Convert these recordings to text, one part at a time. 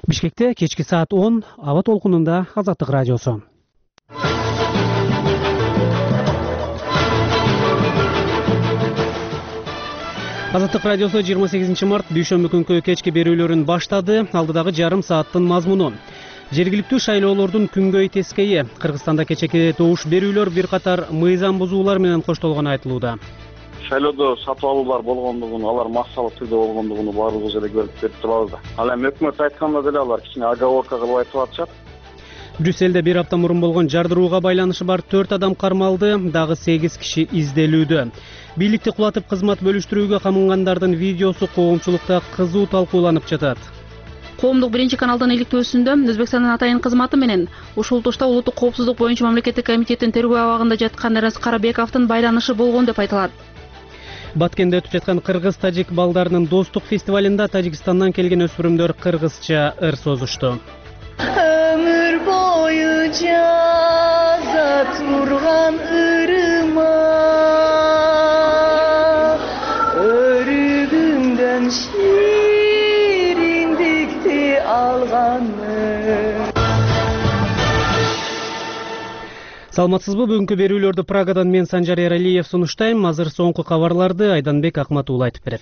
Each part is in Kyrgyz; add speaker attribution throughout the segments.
Speaker 1: Бишкекте кечки саат 10 аба толкунунда Азаттык радиосу. Азаттык радиосу 28 март дүйшөмбү күнкү кечки берүүлөрүн баштады. Алдыдагы жарым сааттын мазмуну: жергиликтүү шайлоолордун күнгөй тескейи, Кыргызстанда кечеки добуш берүүлөр бир катар мыйзам бузуулар менен коштолгону айтылууда.
Speaker 2: Шайлоодо сатып алуулар болгондугун, алар массалык түрдө болгондугун баарыбыз эле көрүп берип турабыз да. Ал эми өкмөт айтканда деле алар кичине оговорка кылып айтып атышат.
Speaker 1: Брюсселде бир апта мурун болгон жардырууга байланышы бар 4 адам кармалды, дагы 8 киши изделүүдө. Бийликти кулатып кызмат бөлүштүрүүгө камынгандардын видеосу коомчулукта кызуу талкууланып жатат.
Speaker 3: Коомдук биринчи каналдын иликтөөсүндө Өзбекстандын атайын кызматы менен ушул тушта улуттук коопсуздук боюнча мамлекеттик комитеттин тергөө абагында жаткан Эрнест Карабековдун байланышы болгон деп айтылат.
Speaker 1: Баткенде өтүп жаткан кыргыз-тажик балдарынын достук фестивалында Тажикстандан келген өспүрүмдөр кыргызча ыр созушту.
Speaker 4: Ömür boyu caza turgan ırmak, örüğünden şirindikti alganı.
Speaker 1: Саламатсызбы? Бүгүнкү берүүлөрдү Прагадан мен Санжар Эралиев сунуштайм. Азыр соңку кабарларды Айданбек Акматуулу айтып берет.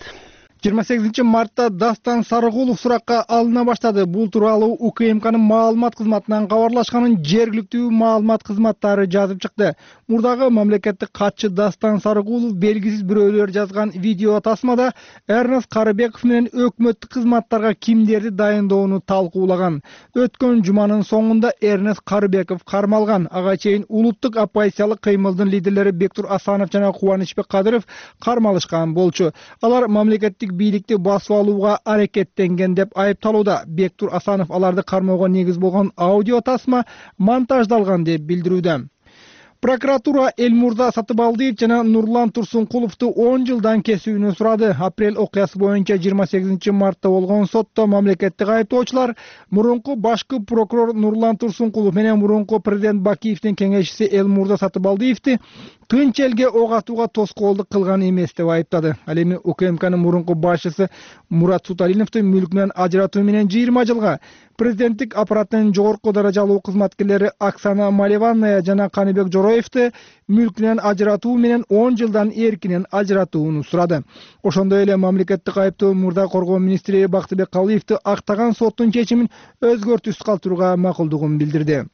Speaker 5: 28 мартта Дастан Сарыгулов суракка алына баштады. Бул тууралуу УКМКнын маалымат кызматынан кабарлашканын жергиликтүү маалымат кызматтары жазып чыкты. Мурдагы мамлекеттик катчы Дастан Сарыгулов белгисиз бирөөлөр жазган видео тасмада Эрнест Карабеков менен өкмөттүк кызматтарга кимдерди дайындоону талкуулаган. Өткөн жуманын соңунда Эрнест Карабеков кармалган. Ага чейин улуттук оппозициялык кыймылдын лидерлери Бектур Асанов жана Кубанычбек Кадыров кармалышкан болчу. Алар мамлекеттик бийликти басып алууга аракеттенген деп айыпталууда. Бектур Асанов аларды кармоого негиз болгон аудио тасма монтаждалган деп билдирүүдө. Прокуратура Элмурза Сатыбалдиев жана Нурлан Турсункуловду 10 жылдан кесүүнү сурады. Апрель окуясы боюнча 28 мартта болгон сотто мамлекеттик айыптоочулар мурунку башкы прокурор Нурлан Турсункулов менен мурунку президент Бакиевдин кеңешчиси Элмурза Сатыбалдиевди тынч элге ок атууга тоскоолдук кылган эмес деп айыптады. Ал эми УКМКнын мурунку башчысы Мурат Суталиновду мүлкүнөн ажыратуу менен 20 жылга, президенттик аппараттын жогорку даражалуу кызматкерлери Оксана Малеванная жана Каныбек Жороевду мүлкүнөн ажыратуу менен 10 жылдан эркинен ажыратууну сурады. Ошондой эле мамлекеттик айыптоо мурда коргоо министри Бактыбек Калыевду актаган соттун чечимин өзгөртүүсүз калтырууга макулдугун билдирди.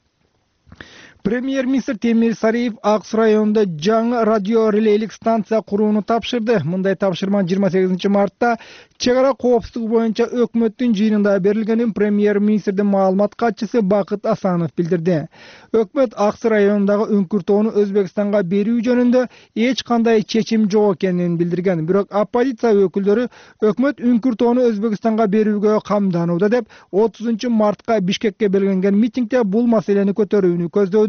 Speaker 5: Премьер-министр Темир Сариев Акс районунда жаңы радио релейлик станция курууну тапшырды. Мындай тапшырма 28 мартта чек ара коопсуздугу боюнча өкмөттүн жыйынында берилгенин премьер-министрдин маалымат катчысы Бакыт Асанов билдирди. Өкмөт Акс районундагы үңкүртөөнү Өзбекстанга берүү жөнүндө эч кандай чечим жок экенин билдирген. Бирок оппозиция өкүлдөрү өкмөт үңкүртөөнү Өзбекстанга берүүгө камданууда деп 30 мартка Бишкекке белгиленген митингде бул маселени көтөрүүнү көздөдү.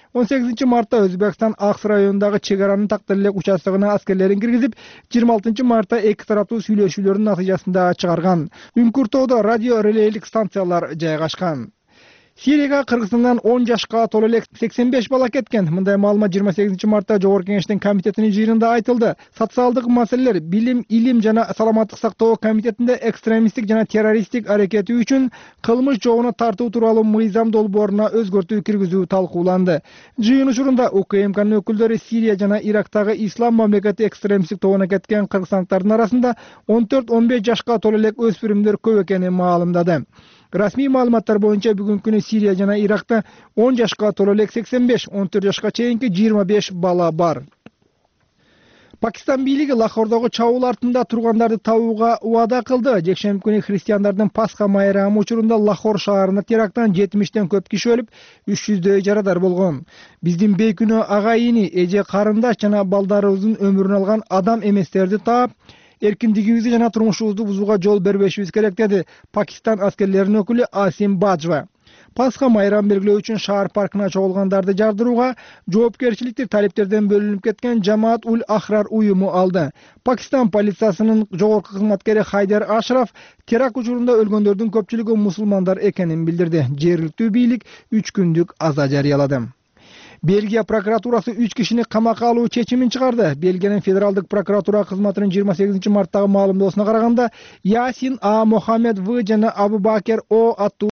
Speaker 5: 18 мартта Өзбекстан Акс районундагы чек аранын тактыр элек участогуна аскерлерин киргизип, 26 мартта эки тараптуу сүйлөшүүлөрдүн натыйжасында чыгарган. Үңкүртөөдө радио релейлик станциялар жайгашкан. Сирияга Кыргызстандан 10 жашка толо элек 85 бала кеткен. Мындай маалымат 28 мартта Жогорку Кеңештин комитетинин жыйынында айтылды. Социалдык маселелер, билим, илим жана саламаттык сактоо комитетинде экстремисттик жана террористтик аракети үчүн кылмыш жобуна тартуу тууралуу мыйзам долбооруна өзгөртүү киргизүү талкууланды. Жыйын учурунда УКМКнын өкүлдөрү Сирия жана Ирактагы ислам мамлекети экстремисттик тобуна кеткен кыргызстандыктардын арасында 14-15 жашка толо элек өспүрүмдөр көп экенин маалымдады. Расмий маалыматтар боюнча бүгүнкү күнү Сирия жана Иракта 10 жашка толо элек 85, 14 жашка чейинки 25 бала бар. Пакистан бийлиги Лахордогу чабуул артында тургандарды табууга убада кылды. Жекшемби күнү христиандардын Пасха майрамы учурунда Лахор шаарында теракттан 70ден көп киши өлүп, 300дөй жарадар болгон. Биздин бейкүнөө агайыны, эже карындаш жана балдарыбыздын өмүрүн алган адам эместерди таап, эркиндигибизди жана турмушубузду бузууга жол бербешибиз керек, деди Пакистан аскерлеринин өкүлү Асим Баджва. Пасха майрам белгилөө үчүн шаар паркына чогулгандарды жардырууга жоопкерчиликти талептерден бөлүнүп кеткен Жамаат Уль Ахрар уюму алды. Пакистан полициясынын жогорку кызматкери Хайдар Ашраф теракт учурунда өлгөндөрдүн көпчүлүгү мусулмандар экенин билдирди. Жергиликтүү бийлик 3 күндүк аза жарыялады. Бельгия прокуратурасы 3 кишини камакка алуу чечимин чыгарды. Бельгиянын федералдык прокуратура кызматынын 28 марттагы маалымдоосуна караганда, Ясин А. Мохаммед В. жана Абу Бакер О. аттуу